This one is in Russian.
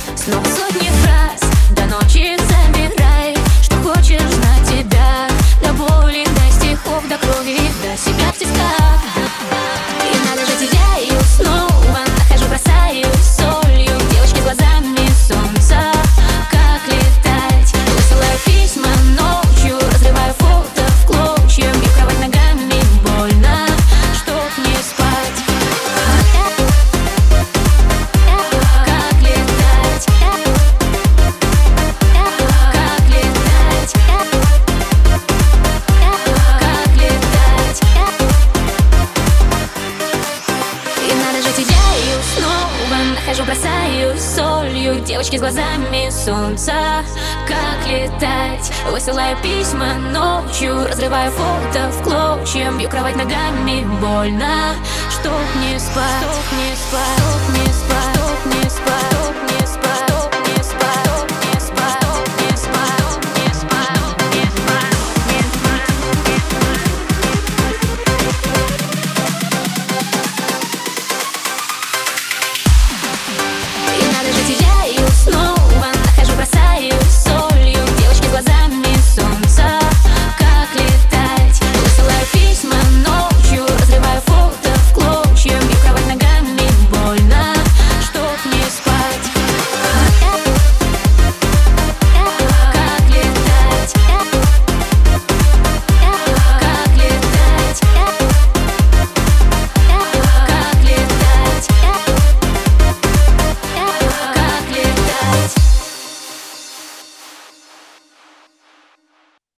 Снова сотни фраз, до ночи забирай, что хочешь на тебя, до боли, до стихов, до крови, до себя в тисках. И надо же тебя, и снова нахожу, бросаю солью. Девочки с глазами солнца, как летать. Высылаю письма ночью, разрываю фото в клочья, бью кровать ногами, больно, чтоб не спать. Как летать, как летать, как летать. И надо же тебя, и снова нахожу, бросаю солью. Девочки с глазами солнца, как летать. Высылаю письма ночью, разрываю фото в клочья, бью кровать ногами, больно, чтоб не спать, чтоб не спать, чтоб не спать, чтоб не спать.